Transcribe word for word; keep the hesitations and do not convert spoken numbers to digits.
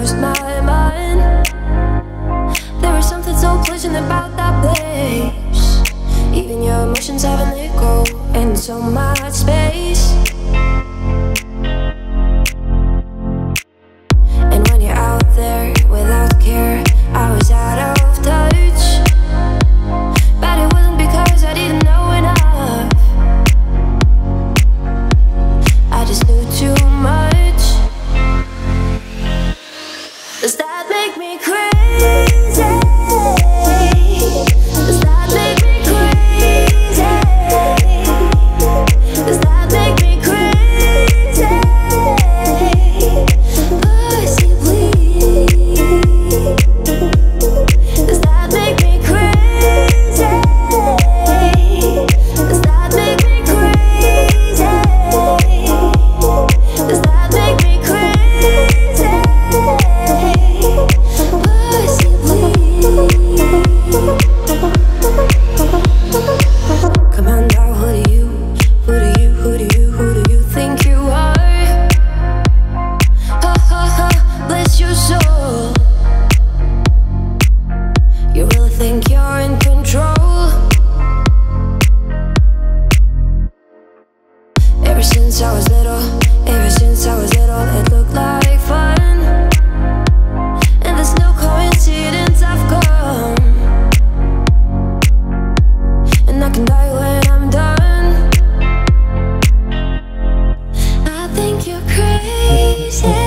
lost my mind. There was something so pleasant about that place. Even your emotions have an echo in so much space. And when you're out there without care, I was out of touch. But it wasn't because I didn't know enough. I just knew too much. Does that make me crazy? Does that make me crazy? Does that make me crazy? Pussy, please. Does that make me crazy? Does that make me crazy? Does that make me crazy? Pussy, please. Come on now, who do you, who do you, who do you, who do you think you are? Ha ha ha, bless your soul. You really think you're in control? Ever since I was little, ever since I was little, it looked like fun. And there's no coincidence I've come. And I can die when I'm done. I think you're crazy.